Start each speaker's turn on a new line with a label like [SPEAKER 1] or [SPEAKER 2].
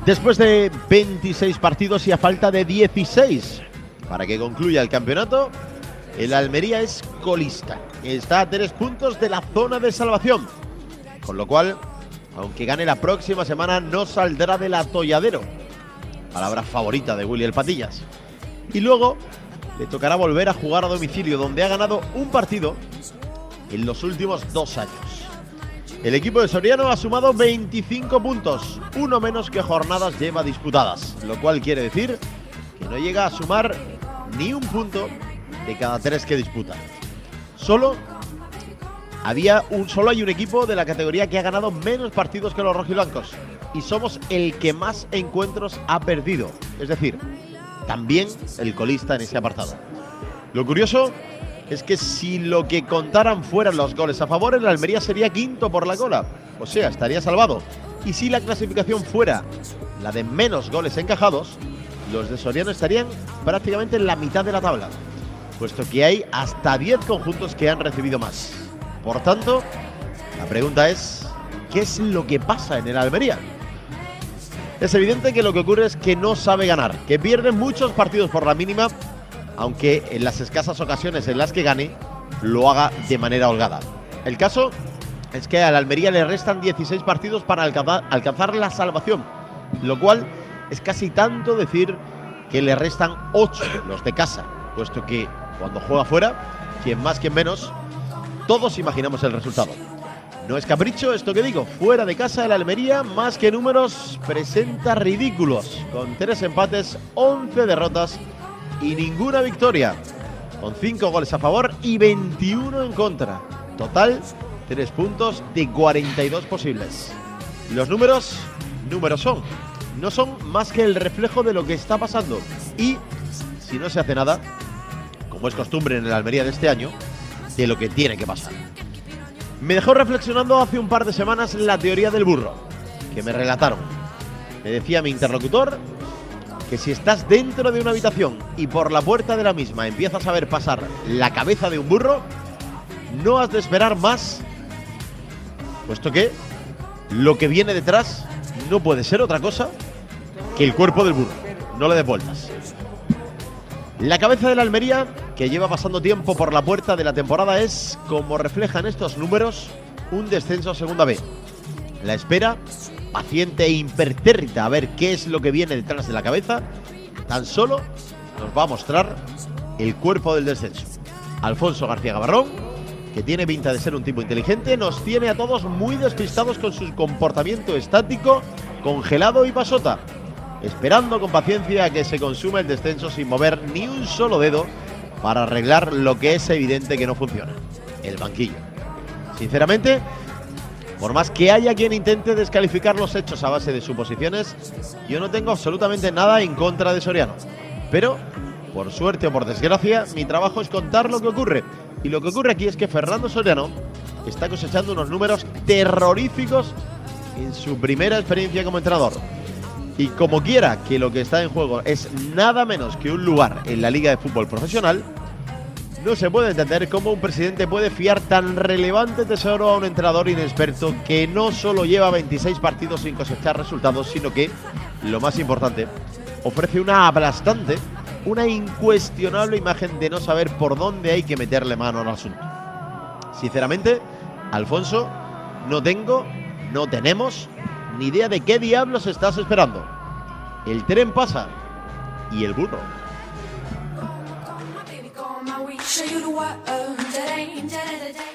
[SPEAKER 1] Después de 26 partidos y a falta de 16 para que concluya el campeonato, el Almería es colista. Está a 3 puntos de la zona de salvación. Con lo cual, aunque gane la próxima semana, no saldrá del atolladero. Palabra favorita de Willy el Patillas. Y luego le tocará volver a jugar a domicilio, donde ha ganado un partido en los últimos 2 años. El equipo de Soriano ha sumado 25 puntos, uno menos que jornadas lleva disputadas, lo cual quiere decir que no llega a sumar ni un punto de cada 3 que disputa. Solo hay un equipo de la categoría que ha ganado menos partidos que los rojiblancos, y somos el que más encuentros ha perdido, es decir, también el colista en ese apartado. Lo curioso es que si lo que contaran fueran los goles a favor, el Almería sería quinto por la cola, o sea, estaría salvado. Y si la clasificación fuera la de menos goles encajados, los de Soriano estarían prácticamente en la mitad de la tabla, puesto que hay hasta 10 conjuntos que han recibido más. Por tanto, la pregunta es, ¿qué es lo que pasa en el Almería? Es evidente que lo que ocurre es que no sabe ganar, que pierde muchos partidos por la mínima, aunque en las escasas ocasiones en las que gane, lo haga de manera holgada. El caso es que al Almería le restan 16 partidos para alcanzar la salvación, lo cual es casi tanto decir que le restan 8 los de casa, puesto que cuando juega fuera, quien más, quien menos, todos imaginamos el resultado. No es capricho esto que digo, fuera de casa el Almería, más que números, presenta ridículos, con 3 empates, 11 derrotas y ninguna victoria, con 5 goles a favor y 21 en contra. Total, 3 puntos de 42 posibles. Los números son. No son más que el reflejo de lo que está pasando. Y, si no se hace nada, como es costumbre en el Almería de este año, de lo que tiene que pasar. Me dejó reflexionando hace un par de semanas la teoría del burro, que me relataron. Me decía mi interlocutor que si estás dentro de una habitación y por la puerta de la misma empiezas a ver pasar la cabeza de un burro, no has de esperar más, puesto que lo que viene detrás no puede ser otra cosa que el cuerpo del burro. No le des vueltas. La cabeza de la Almería, que lleva pasando tiempo por la puerta de la temporada, es, como reflejan estos números, un descenso a Segunda B. La espera, paciente e impertérrita a ver qué es lo que viene detrás de la cabeza, tan solo nos va a mostrar el cuerpo del descenso. Alfonso García Gabarrón, que tiene pinta de ser un tipo inteligente, nos tiene a todos muy despistados con su comportamiento estático, congelado y pasota, esperando con paciencia a que se consuma el descenso sin mover ni un solo dedo para arreglar lo que es evidente que no funciona: el banquillo. Sinceramente, por más que haya quien intente descalificar los hechos a base de suposiciones, yo no tengo absolutamente nada en contra de Soriano. Pero, por suerte o por desgracia, mi trabajo es contar lo que ocurre. Y lo que ocurre aquí es que Fernando Soriano está cosechando unos números terroríficos en su primera experiencia como entrenador. Y como quiera que lo que está en juego es nada menos que un lugar en la Liga de Fútbol Profesional, no se puede entender cómo un presidente puede fiar tan relevante tesoro a un entrenador inexperto que no solo lleva 26 partidos sin cosechar resultados, sino que, lo más importante, ofrece una aplastante, una incuestionable imagen de no saber por dónde hay que meterle mano al asunto. Sinceramente, Alfonso, no tenemos ni idea de qué diablos estás esperando. El tren pasa y el burro.
[SPEAKER 2] Show you the world that ain't